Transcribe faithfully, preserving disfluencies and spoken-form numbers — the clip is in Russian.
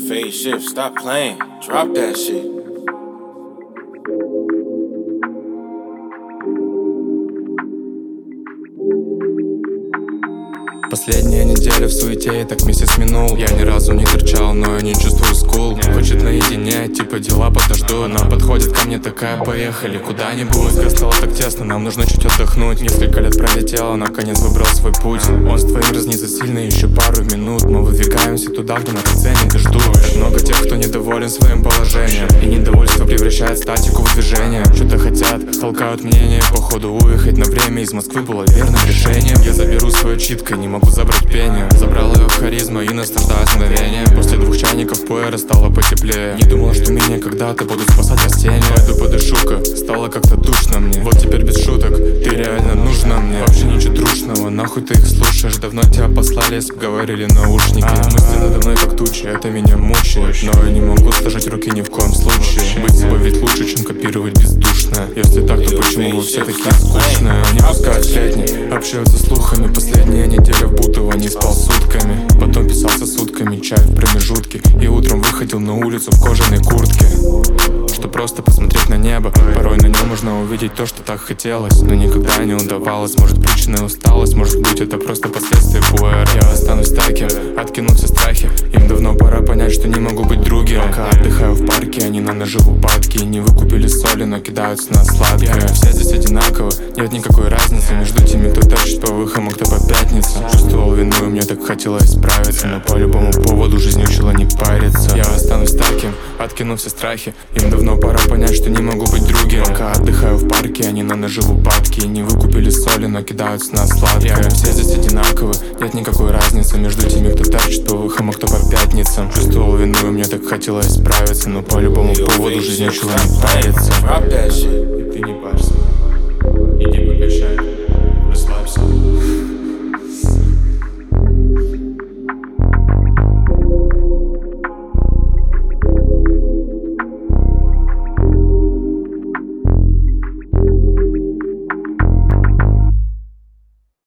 phase shift, stop playing, drop that shit. Последняя неделя в суете, и так месяц минул. Я ни разу не торчал, но я не чувствую скул. Хочет наедине, типа дела подожду. Она подходит ко мне такая: поехали куда-нибудь. Стало так тесно, нам нужно чуть отдохнуть. Несколько лет пролетело, наконец выбрал свой путь. Он с твоим разнится сильно, еще пару минут. Мы выдвигаемся туда, где нас ценят и ждут. Много тех, кто недоволен своим положением, и недовольство превращает статику в движение. Что-то хотят, толкают мнение. Походу уехать на время из Москвы было верным решением. Я заберу свою читкой, не могу забрать пение. Забрал ее харизма и наслаждаюсь мгновением. После двух чайников пуэра стало потеплее. Не думал, что меня когда-то будут спасать растения. Пойду подышу-ка, стало как-то душно мне. Вот теперь без шуток, ты реально нужна мне. Вообще ничего трушного, нахуй ты их слушаешь. Давно тебя послали, если б говорили наушники. Мысли надо мной как тучи, это меня мучает. Но я не могу сложить руки ни в коем случае. Быть собой ведь лучше, чем копировать бездушно. Если так, то почему вы все такие скучные? Не пускают сплетни, общаются слухами. Последняя неделя в Бутово не спал сутками. Потом писался сутками, чай в промежутке. И утром выходил на улицу в кожаной куртке, что просто посмотреть на небо. Порой на нем можно увидеть то, что так хотелось, но никогда не удавалось. Может, причина усталость, может быть, это просто последствия пуэра. Я останусь таким, откину все страхи. Им давно пора понять, что не могу быть другим. Пока отдыхаю в парке, они на ножи в упадке. Не выкупили соли, но кидаются на сладкое. Все здесь одинаково, нет никакой разницы между теми, кто торчит по выходам, а кто по пятницам. Чувствовал вину, и мне так хотелось справиться, но по любому поводу жизнь учила не париться. Я останусь таким, откину все страхи. Им давно пора понять, что не могу быть другим. Пока отдыхаю в парке, они на ножи в упадке. Не выкупили соли, но кидаются на сладкое. Все здесь одинаковы, нет никакой разницы между теми, кто торчит по выходам, а кто по пятницам. Чувствовал вину, и мне так хотелось справиться, но по любому поводу жизнь учила не париться. И ты не парься, иди покачай.